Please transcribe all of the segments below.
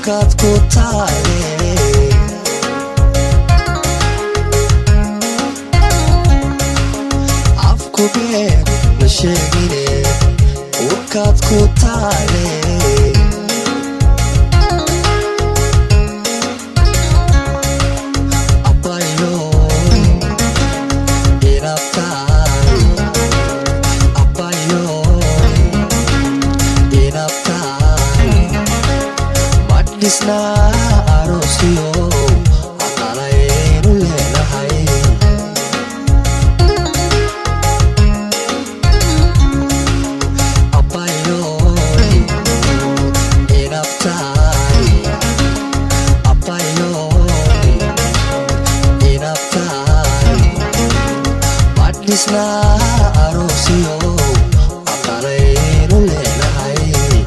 urkaad ku taale afku been ma sheegine urkaad ku taale Isna arosio aqalaynu leenahay abayo inabtay abayo inabtay madisna arosio aqalaynu leenahay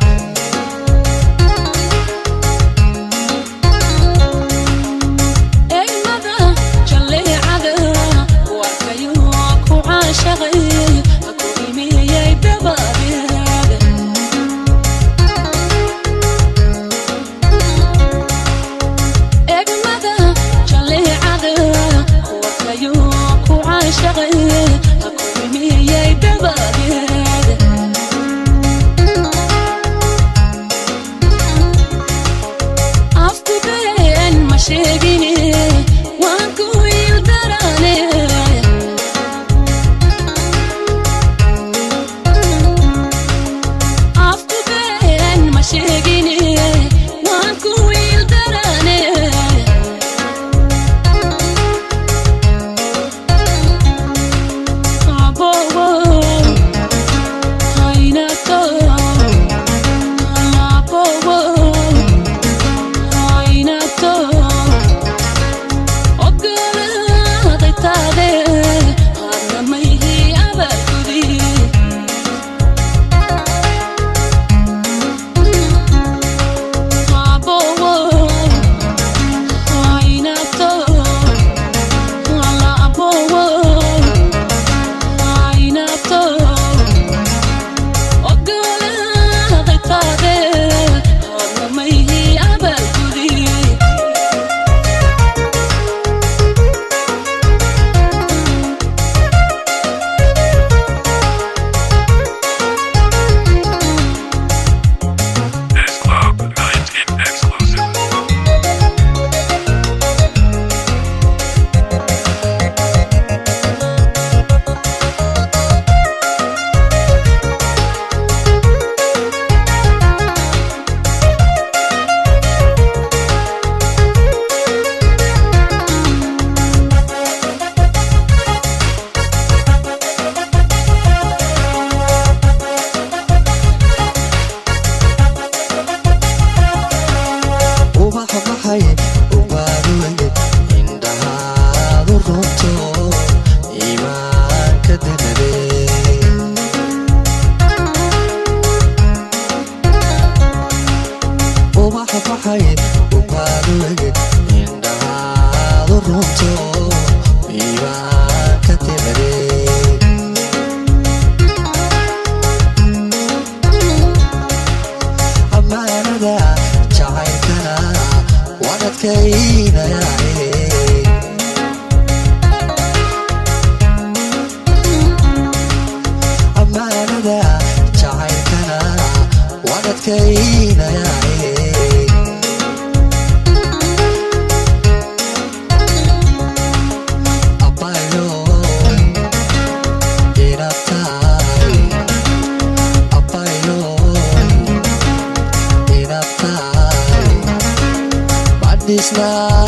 Isna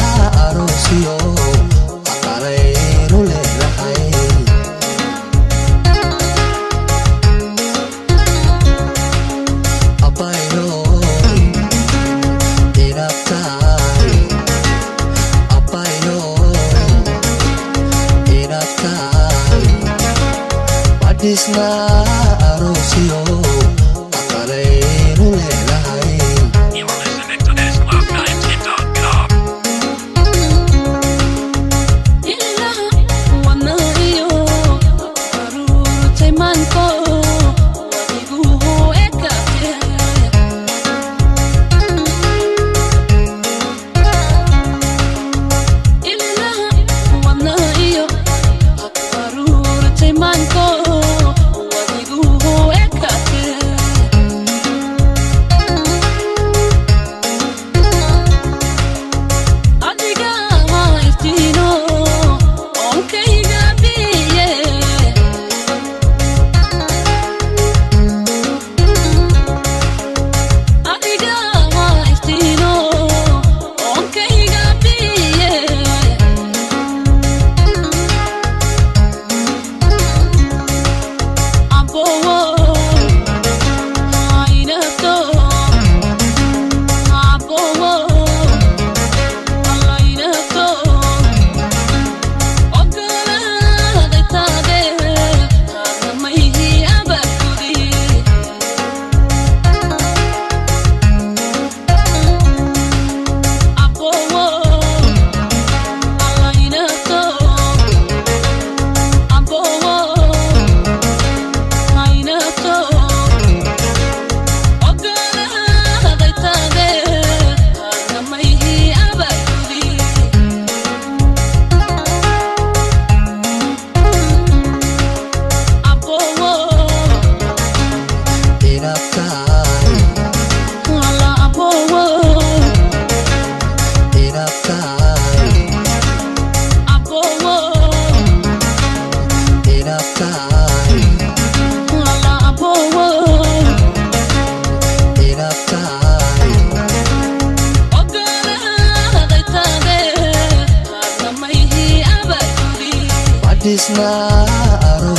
arosio aqalaynu leenahay abayo inabtay abayo inabtay madisna arosio aqalaynu leenahay.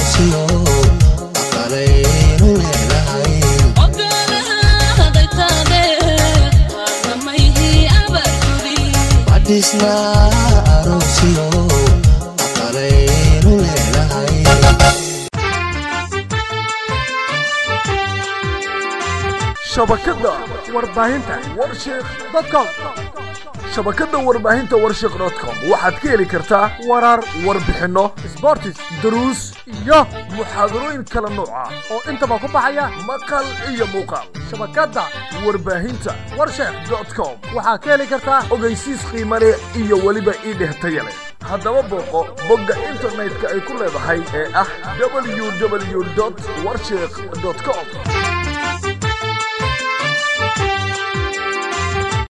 aroosyo aqalaynu leedahay badhisna aroosyo aqalaynu leedahay shabakada warbaahinta warshiq.com shabakada warbaahinta warshiq.com waxaad ka heli kartaa warar warbixino sports duruus iyo muxaadarooyin kala nooc ah oo intaba ku baxaya maqal iyo muuqaal shabakada warbaahinta warshiq.com waxaad ka heli kartaa ogeysiis qiimo leh iyo waliba idhehtaya leh haddaba booqo bogga internetka ay ku leedahay ee ah www.warshiq.com